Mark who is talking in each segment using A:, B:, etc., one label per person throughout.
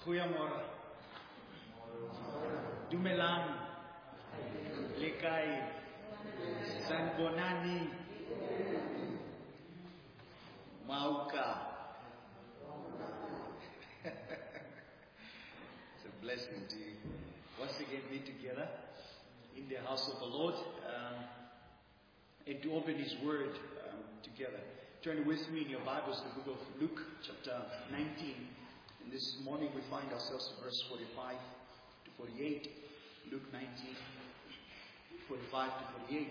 A: Goeiemôre. Dumelang. Lekai. Sanbonani. Mauka. It's a blessing to once again be together in the house of the Lord and to open His Word together. Turn with me in your Bibles, the book of Luke, chapter 19. And this morning we find ourselves in verse 45 to 48. Luke 19, 45 to 48.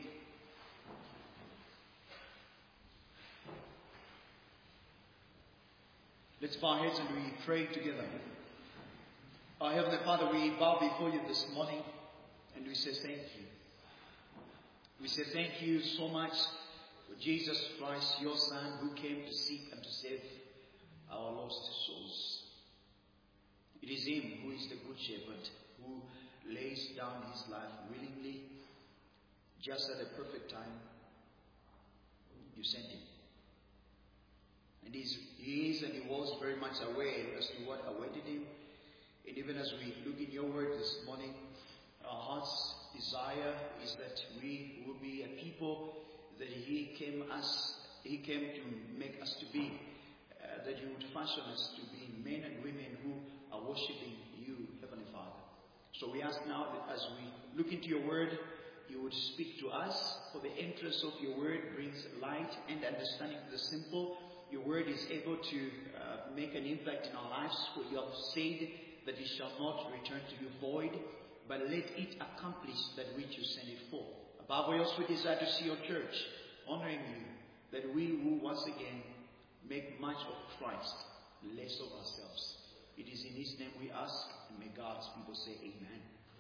A: Let's bow our heads and we pray together. Our Heavenly Father, we bow before you this morning and we say thank you. We say thank you so much for Jesus Christ, your Son, who came to seek and to save our lost souls. It is Him who is the Good Shepherd, who lays down His life willingly, just at the perfect time. You sent Him. And He is and He was very much aware as to what awaited Him. And even as we look in your word this morning, our heart's desire is that we will be a people that He came to make us to be. That you would fashion us to be men and women who are worshipping you, Heavenly Father. So we ask now that as we look into your word, you would speak to us, for the entrance of your word brings light and understanding to the simple. Your word is able to make an impact in our lives, for you have said that it shall not return to you void, but let it accomplish that which you send it for. Above all else, we desire to see your church honoring you, that we will once again make much of Christ, less of ourselves. It is in His name we ask, and may God's people say amen.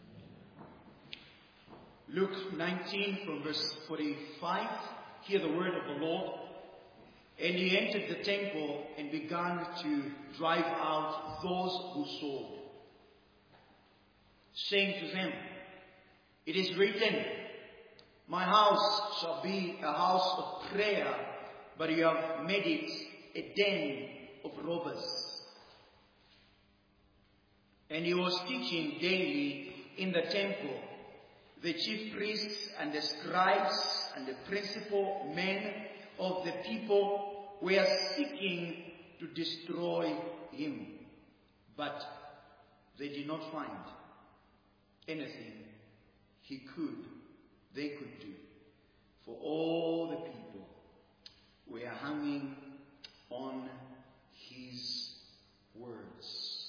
A: Luke 19 from verse 45. Hear the word of the Lord. And He entered the temple and began to drive out those who sold, saying to them, It is written, My house shall be a house of prayer, but you have made it a den of robbers. And He was teaching daily in the temple. The chief priests and the scribes and the principal men of the people were seeking to destroy Him, but they did not find anything they could do, for all the people were hanging on His words.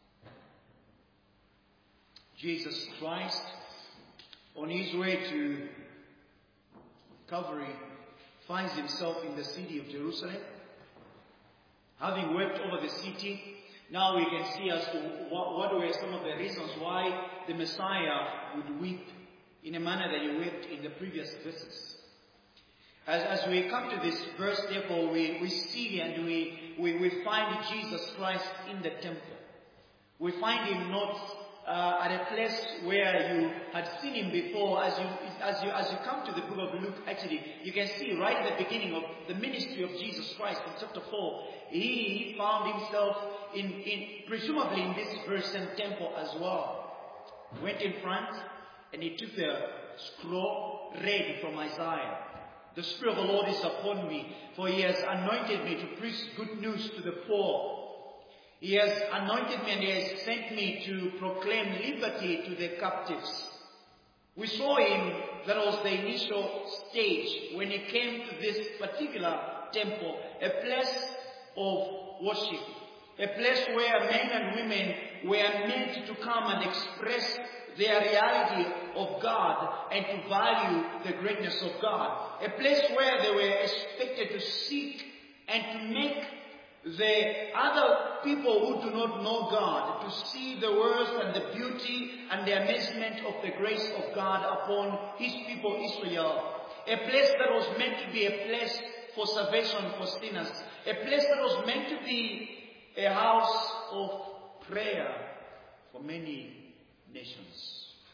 A: Jesus Christ, on His way to Calvary, finds Himself in the city of Jerusalem. Having wept over the city, now we can see as to what were some of the reasons why the Messiah would weep in a manner that He wept in the previous verses. As we come to this verse, therefore, we see and we find Jesus Christ in the temple. We find Him not at a place where you had seen Him before. As you come to the book of Luke, actually, you can see right at the beginning of the ministry of Jesus Christ in chapter 4, He found Himself presumably in this very same temple as well. Went in front and He took the scroll read from Isaiah. The Spirit of the Lord is upon me, for He has anointed me to preach good news to the poor. He has anointed me and He has sent me to proclaim liberty to the captives. We saw Him, that was the initial stage, when He came to this particular temple, a place of worship, a place where men and women were meant to come and express their reality of God and to value the greatness of God. A place where they were expected to seek and to make the other people who do not know God to see the worth and the beauty and the amazement of the grace of God upon His people Israel. A place that was meant to be a place for salvation for sinners. A place that was meant to be a house of prayer for many nations.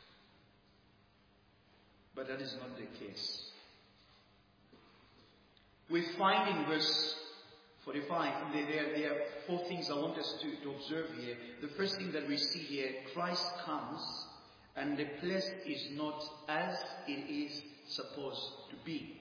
A: But that is not the case. We find in verse 45. There are four things I want us to observe here. The first thing that we see here, Christ comes and the place is not as it is supposed to be.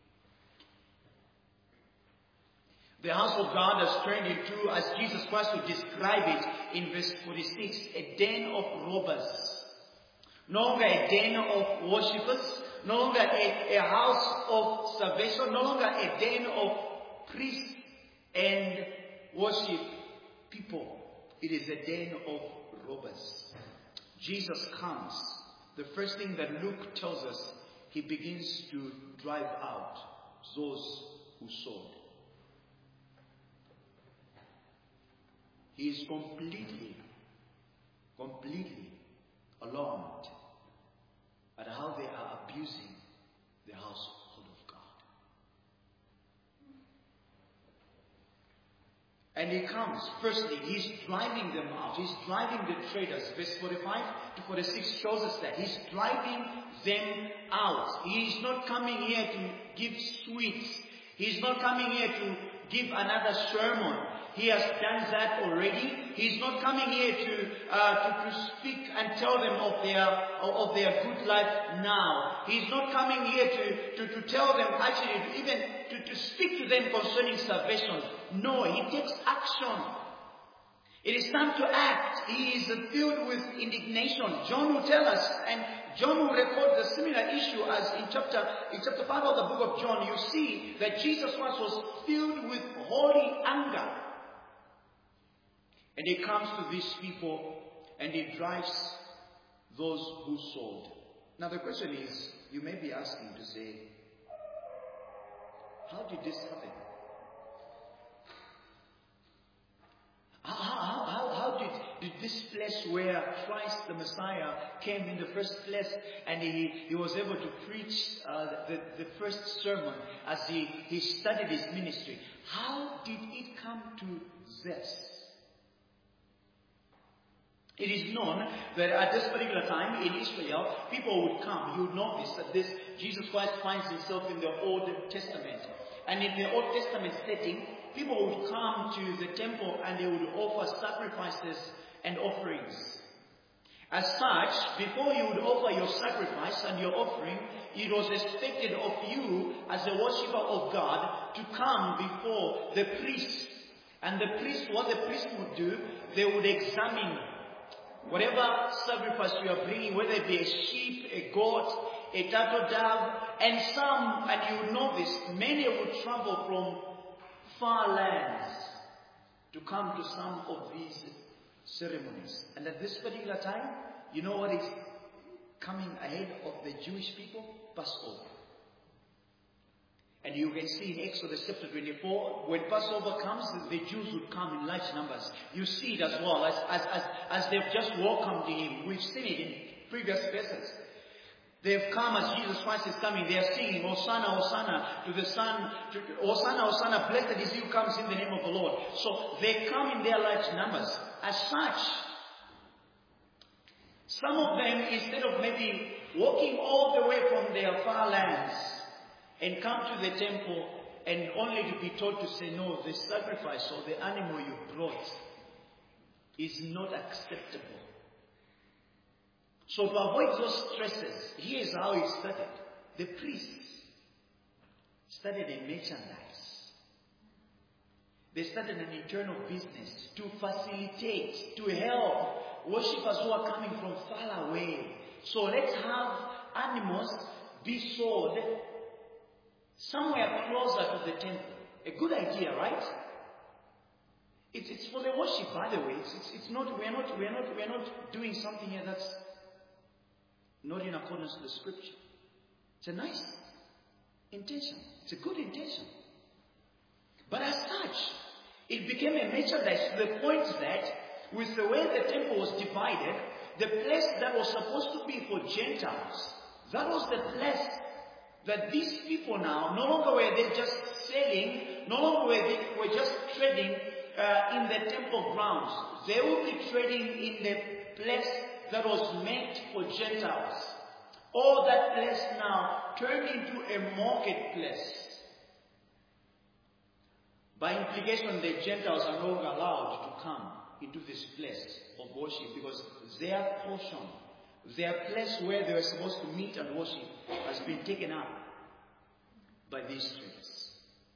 A: The house of God has turned into, as Jesus Christ would describe it in verse 46, a den of robbers. No longer a den of worshippers, no longer a house of salvation, no longer a den of priests and worship people. It is a den of robbers. Jesus comes. The first thing that Luke tells us, he begins to drive out those who sold. He is completely alarmed at how they are abusing the household of God. And he comes, firstly, he's driving them out. He's driving the traders. Verse 45 to 46 shows us that. He's driving them out. He's not coming here to give sweets. He's not coming here to give another sermon. He has done that already. He's not coming here to speak and tell them of their good life now. He's not coming here to tell them, actually, even to speak to them concerning salvation. No, he takes action. It is time to act. He is filled with indignation. John will tell us, and John will record the similar issue as in chapter 5 of the book of John. You see that Jesus Christ was filled with holy anger. And he comes to these people and he drives those who sold. Now the question is, you may be asking to say, how did this happen? How did this place where Christ the Messiah came in the first place and he was able to preach the first sermon as he started his ministry, how did it come to this? It is known that at this particular time in Israel, people would come. You would notice that Jesus Christ finds himself in the Old Testament. And in the Old Testament setting, people would come to the temple and they would offer sacrifices and offerings. As such, before you would offer your sacrifice and your offering, it was expected of you as a worshipper of God to come before the priest. And the priest, what the priest would do, they would examine whatever sacrifice you are bringing, whether it be a sheep, a goat, a turtle dove, and some, and you know this, many would travel from far lands to come to some of these ceremonies. And at this particular time, you know what is coming ahead of the Jewish people? Passover. And you can see in Exodus chapter 24, when Passover comes, the Jews would come in large numbers. You see it as well, as they've just welcomed him. We've seen it in previous verses. They've come as Jesus Christ is coming. They are singing, Hosanna, Hosanna to the Son. Hosanna, Hosanna, blessed is he who comes in the name of the Lord. So they come in their large numbers. As such, some of them, instead of maybe walking all the way from their far lands, and come to the temple and only to be told to say, no, the sacrifice or the animal you brought is not acceptable. So to avoid those stresses, here's how it started. The priests started a merchandise. They started an internal business to facilitate, to help worshippers who are coming from far away. So let's have animals be sold somewhere closer to the temple. A good idea, right? It's for the worship, by the way. It's not. We're not doing something here that's not in accordance with the scripture. It's a nice intention. It's a good intention. But as such, it became a merchandise to the point that with the way the temple was divided, the place that was supposed to be for Gentiles, that was the place that these people now, no longer were they just selling, no longer were just trading in the temple grounds. They would be trading in the place that was meant for Gentiles. All that place now turned into a marketplace By implication, the Gentiles are no longer allowed to come into this place of worship because their portion, their place where they were supposed to meet and worship, has been taken up by these traders.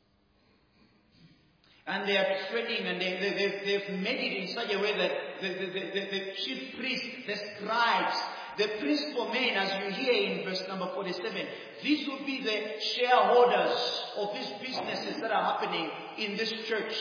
A: And they are trading, and they've made it in such a way that the chief priests, the scribes, the principal men, as you hear in verse number 47, these would be the shareholders of these businesses that are happening in this church.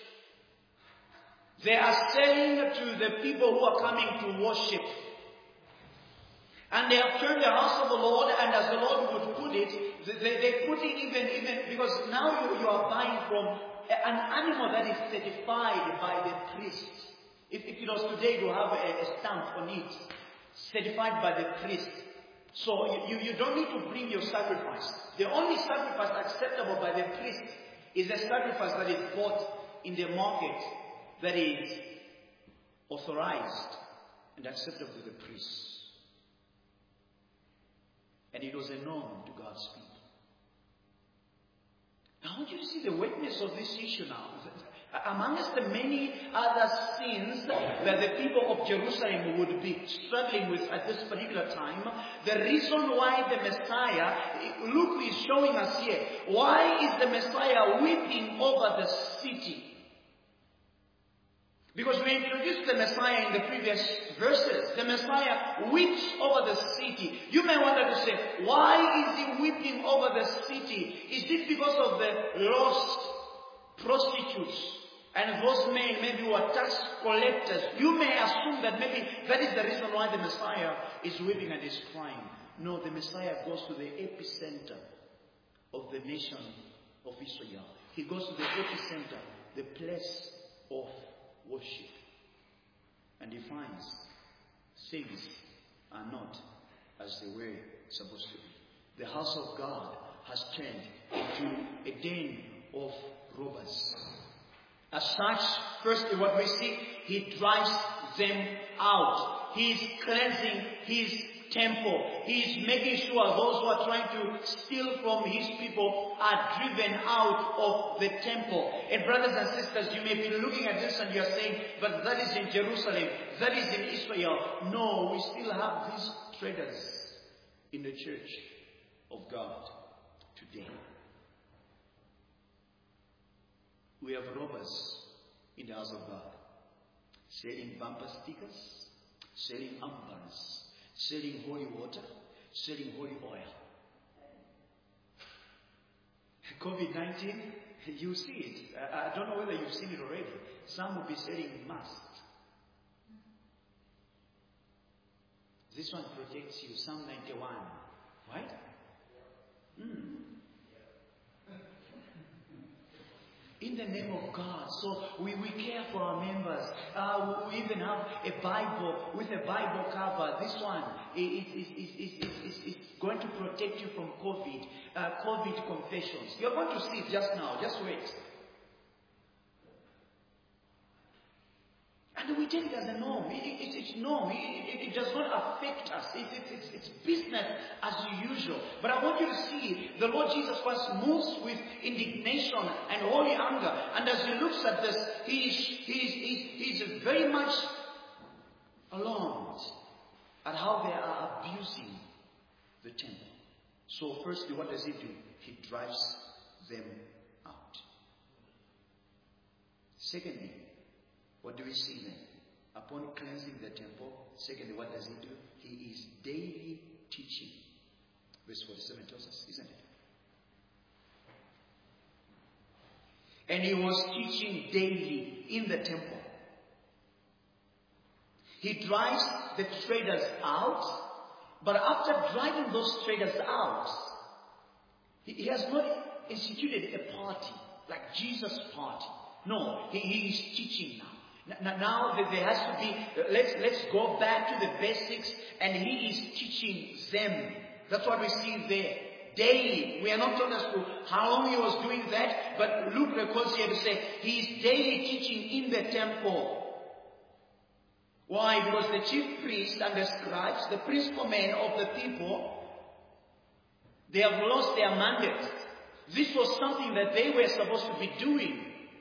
A: They are saying to the people who are coming to worship, and they have turned the house of the Lord, and as the Lord would put it, they put it even because now you are buying from an animal that is certified by the priest. If it was today to have a stamp on it, certified by the priest. So you don't need to bring your sacrifice. The only sacrifice acceptable by the priest is a sacrifice that is bought in the market, that is authorized and acceptable to the priest. And it was a norm to God's people. Now I want you to see the weightiness of this issue now. Amongst the many other sins that the people of Jerusalem would be struggling with at this particular time, the reason why the Messiah, Luke is showing us here, why is the Messiah weeping over the city? Because we introduced the Messiah in the previous verses. The Messiah weeps over the city. You may wonder to say, why is he weeping over the city? Is it because of the lost prostitutes and those men maybe who are tax collectors? You may assume that maybe that is the reason why the Messiah is weeping and is crying. No, the Messiah goes to the epicenter of the nation of Israel. He goes to the epicenter, the place of worship. And he finds things are not as they were supposed to be. The house of God has turned into a den of robbers. As such, firstly what we see, he drives them out. He is cleansing his temple. He is making sure those who are trying to steal from his people are driven out of the temple. And brothers and sisters, you may be looking at this and you are saying, but that is in Jerusalem, that is in Israel. No, we still have these traders in the church of God today. We have robbers in the house of God, selling bumper stickers, selling umbrellas, selling holy water, selling holy oil. COVID-19, you see it. I don't know whether you've seen it already. Some will be selling masks. This one protects you, Psalm 91. Right? In the name of God. So we care for our members. We even have a Bible with a Bible cover. This one is going to protect you from COVID. COVID confessions. You're going to see it just now. Just wait. And we take it as a norm. It's norm. It does not affect us. It's business as usual. But I want you to see the Lord Jesus Christ moves with indignation and holy anger. And as he looks at this, he's very much alarmed at how they are abusing the temple. So firstly, what does he do? He drives them out. Secondly, what do we see then? Upon cleansing the temple, secondly, what does he do? He is daily teaching. Verse 47 tells us, isn't it? And he was teaching daily in the temple. He drives the traders out, but after driving those traders out, he has not instituted a party like Jesus' party. No, he is teaching now. Now there has to be, let's go back to the basics, and he is teaching them. That's what we see there. Daily. We are not told as to how long he was doing that, but Luke records here to say he is daily teaching in the temple. Why? Because the chief priests and the scribes, the principal men of the people, they have lost their mandate. This was something that they were supposed to be doing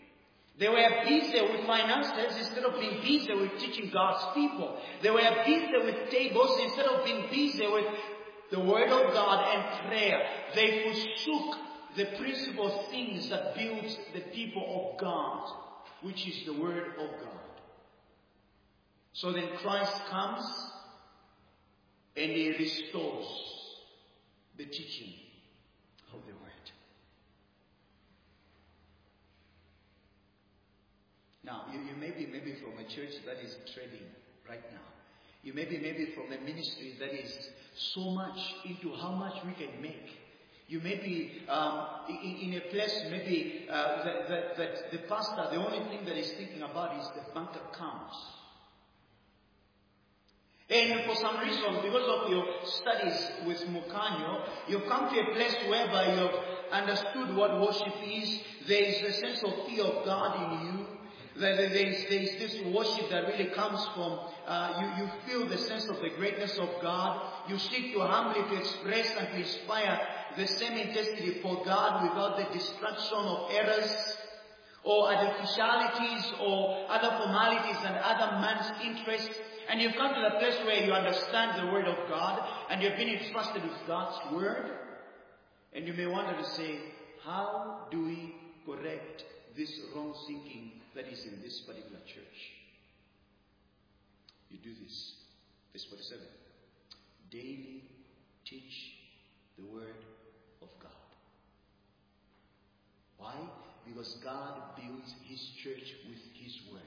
A: They were busy with finances instead of being busy with teaching God's people. They were busy with tables instead of being busy with the Word of God and prayer. They forsook the principal things that build the people of God, which is the Word of God. So then Christ comes and He restores the teaching of the Word. Now, you may be maybe from a church that is trading right now. You may be maybe from a ministry that is so much into how much we can make. You may be in a place maybe that the pastor, the only thing that he's thinking about is the bank accounts. And for some reason, because of your studies with Mukanyo, you've come to a place whereby you've understood what worship is. There is a sense of fear of God in you. There is this worship that really comes from, you feel the sense of the greatness of God. You seek to humbly to express and to inspire the same intensity for God without the distraction of errors or artificialities or other formalities and other man's interests. And you've come to the place where you understand the Word of God and you've been entrusted with God's Word. And you may wonder to say, how do we correct this wrong thinking that is in this particular church? You do this. Verse 47. Daily teach the Word of God. Why? Because God builds His church with His Word.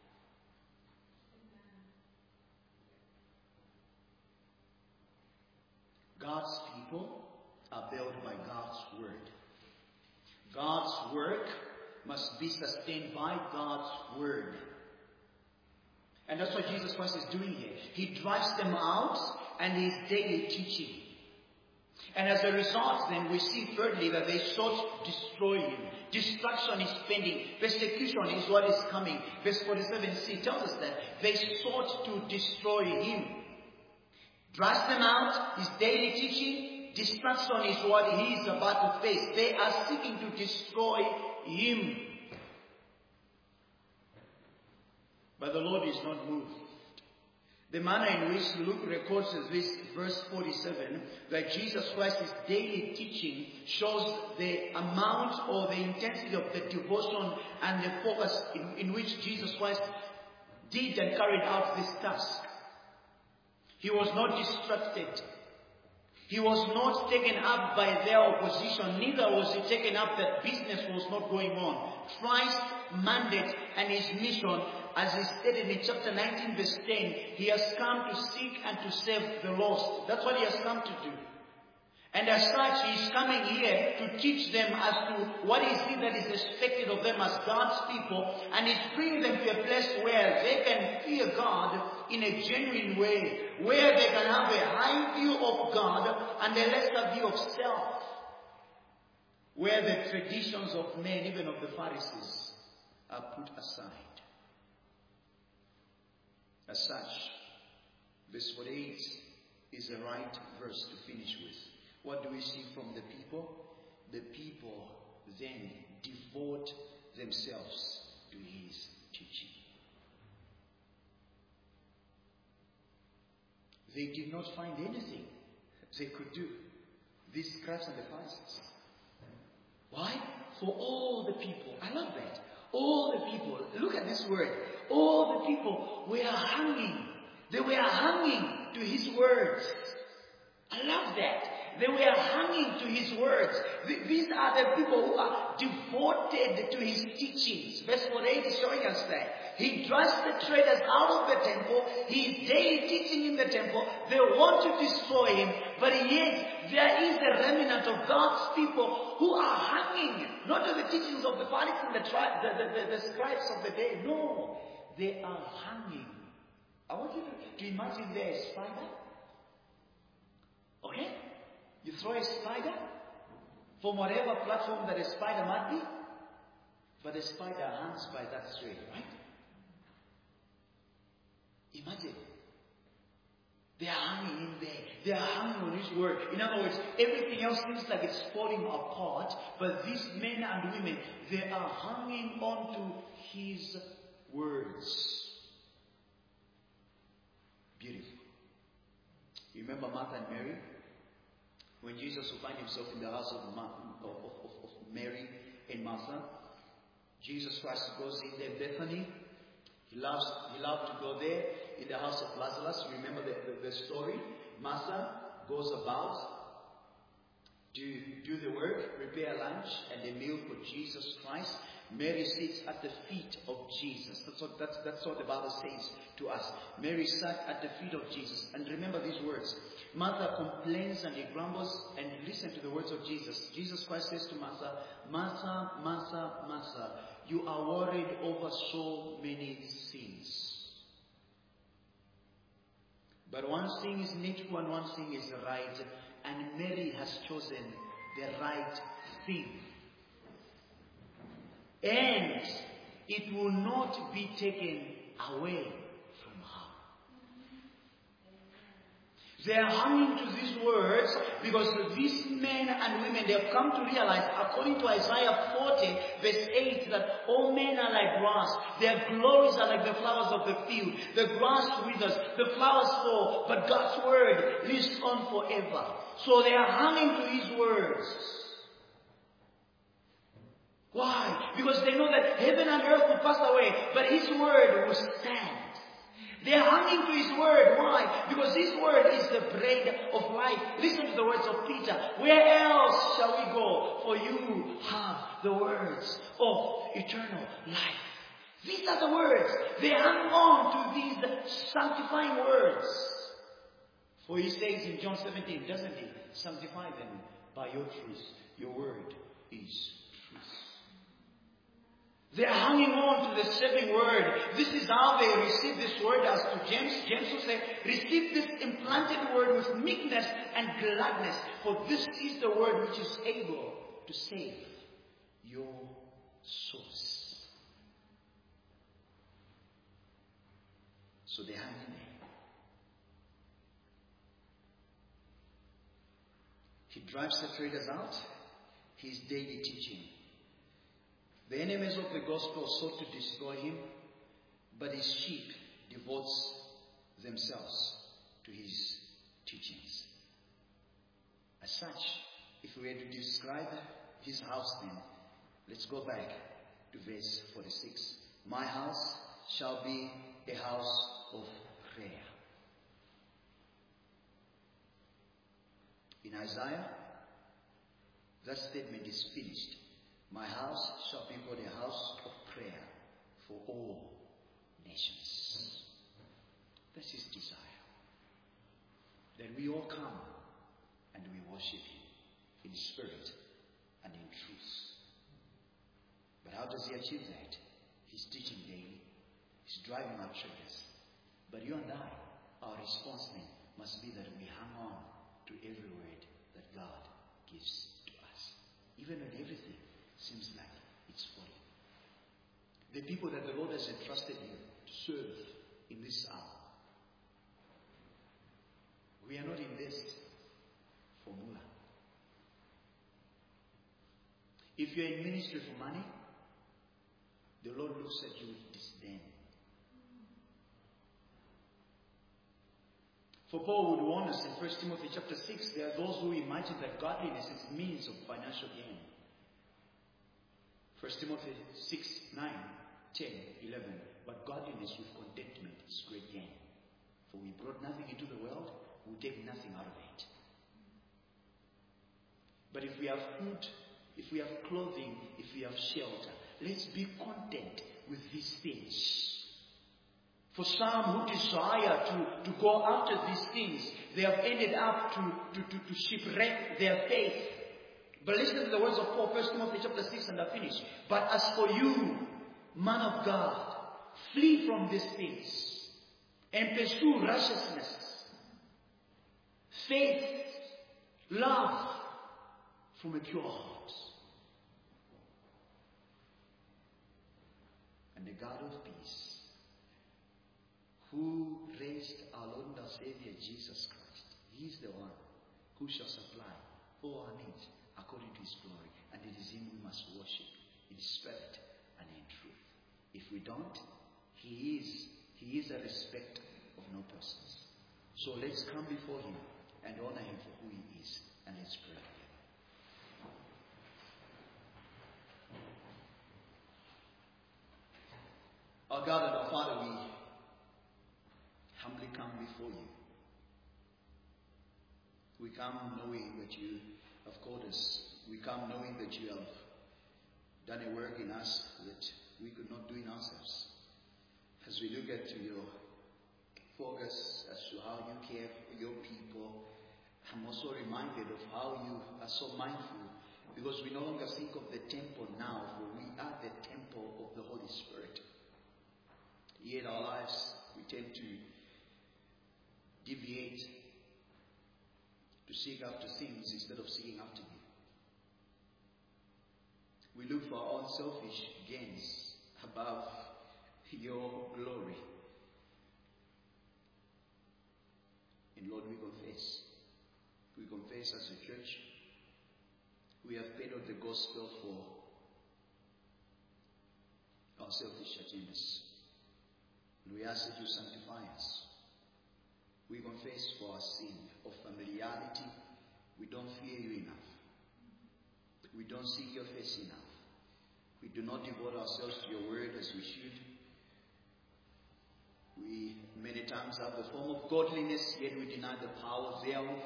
A: God's people are built by God's Word. God's work must be sustained by God's Word. And that's what Jesus Christ is doing here. He drives them out and He is daily teaching. And as a result, then we see thirdly that they sought to destroy Him. Destruction is pending. Persecution is what is coming. Verse 47c tells us that they sought to destroy Him. Drives them out, His daily teaching. Destruction is what He is about to face. They are seeking to destroy Him. But the Lord is not moved. The manner in which Luke records this verse 47, that Jesus Christ's daily teaching shows the amount or the intensity of the devotion and the focus in which Jesus Christ did and carried out this task. He was not distracted. He was not taken up by their opposition. Neither was he taken up that business was not going on. Christ's mandate and His mission, as He stated in chapter 19 verse 10, He has come to seek and to save the lost. That's what He has come to do. And as such, He is coming here to teach them as to what is it that is expected of them as God's people. And He's bringing them to a place where they can fear God in a genuine way. Where they can have a high view of God and a lesser view of self. Where the traditions of men, even of the Pharisees, are put aside. As such, verse 48 is the right verse to finish with. What do we see from the people? The people then devote themselves to His teaching. They did not find anything they could do, these scribes and the Pharisees. Why? For all the people. I love that. All the people. Look at this word. All the people were hanging. They were hanging to His words. I love that. They were hanging to His words. These are the people who are devoted to His teachings. Verse 48 is showing us that. He drives the traders out of the temple. He is daily teaching in the temple. They want to destroy Him. But yet, there is a remnant of God's people who are hanging. Not to the teachings of the Pharisees and the scribes of the day. No. They are hanging. I want you to imagine there a spider. Okay? You throw a spider from whatever platform that a spider might be, but a spider hangs by that thread, right? Imagine. They are hanging in there. They are hanging on His word. In other words, everything else seems like it's falling apart, but these men and women, they are hanging on to His words. Beautiful. You remember Martha and Mary? When Jesus would find Himself in the house of Mary and Martha, Jesus Christ goes in there, Bethany. He loved to go there in the house of Lazarus. You remember the story? Martha goes about to do the work, prepare lunch and a meal for Jesus Christ. Mary sits at the feet of Jesus. That's what the Bible says to us. Mary sat at the feet of Jesus. And remember these words. Martha complains and he grumbles, and listen to the words of Jesus. Jesus Christ says to Martha, Martha, Martha, Martha, you are worried over so many things. But one thing is needful and one thing is right. And Mary has chosen the right thing. And it will not be taken away from her. They are hanging to these words because these men and women, they have come to realize, according to Isaiah 40, verse 8, that all men are like grass. Their glories are like the flowers of the field. The grass withers, the flowers fall, but God's word lives on forever. So they are hanging to His words. Why? Because they know that heaven and earth will pass away, but His word will stand. They are hanging to His word. Why? Because His word is the bread of life. Listen to the words of Peter. Where else shall we go? For you have the words of eternal life. These are the words. They hang on to these sanctifying words. For He says in John 17, doesn't He? Sanctify them by your truth. Your word is truth. They are hanging on to the saving word. This is how they receive this word. As to James, James will say, receive this implanted word with meekness and gladness, for this is the word which is able to save your souls. So they hang in there. He drives the traders out. His daily teaching. The enemies of the gospel sought to destroy Him, but His sheep devotes themselves to His teachings. As such, if we were to describe His house then, let's go back to verse 46. My house shall be a house of prayer. In Isaiah, that statement is finished. My house shall be called a house of prayer for all nations. That's His desire. That we all come and we worship Him in spirit and in truth. But how does He achieve that? He's teaching daily. He's driving out traders. But you and I, our response then must be that we hang on to every word that God gives to us. Even when everything seems like it's falling. The people that the Lord has entrusted you to serve in this hour. We are not in this formula. If you're in ministry for money, the Lord looks at you with disdain. For Paul would warn us in 1 Timothy chapter 6, there are those who imagine that godliness is means of financial gain. 1 Timothy 6, 9, 10, 11. But godliness with contentment is great gain. For we brought nothing into the world, we take nothing out of it. But if we have food, if we have clothing, if we have shelter, let's be content with these things. For some who desire to go after these things, they have ended up to shipwreck their faith. But listen to the words of Paul, 1 Timothy chapter 6, and I finish. But as for you, man of God, flee from these things and pursue righteousness, faith, love from a pure heart. And the God of peace, who raised our Lord and our Savior Jesus Christ, He is the one who shall supply all our needs according to his glory. And it is him we must worship in spirit and in truth. If we don't, he is a respecter of no persons. So let's come before him and honor him for who he is. And let's pray. Our God and our Father, we humbly come before you. We come knowing that you have called us. We come knowing that you have done a work in us that we could not do in ourselves. As we look at your focus as to how you care for your people, I'm also reminded of how you are so mindful, because we no longer think of the temple now, for we are the temple of the Holy Spirit. Yet our lives, we tend to deviate, to seek after things instead of seeking after you. We look for our own selfish gains above your glory. And Lord, we confess as a church, we have paid out the gospel for our selfish agendas. And we ask that you sanctify us. We confess for our sin of familiarity. We don't fear you enough. We don't seek your face enough. We do not devote ourselves to your word as we should. We many times have the form of godliness, yet we deny the power thereof.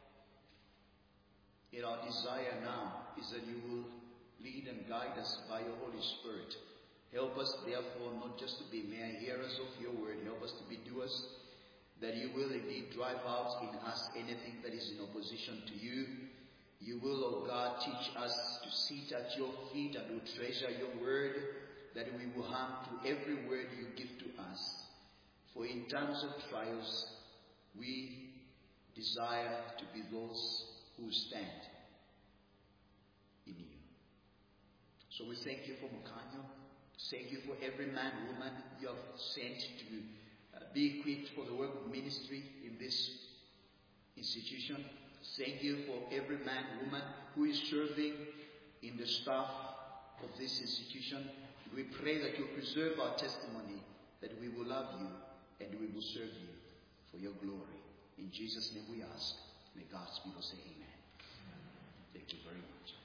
A: Yet our desire now is that you will lead and guide us by your Holy Spirit. Help us, therefore, not just to be mere hearers of your word. Help us to be doers, that you will indeed drive out in us anything that is in opposition to you. You will, O God, teach us to sit at your feet and to treasure your word, that we will hang to every word you give to us. For in times of trials, we desire to be those who stand in you. So we thank you for Mukanyo. Thank you for every man, woman you have sent to be equipped for the work of ministry in this institution. Thank you for every man, woman who is serving in the staff of this institution. We pray that you preserve our testimony, that we will love you and we will serve you for your glory. In Jesus' name we ask. May God's people say amen. Thank you very much.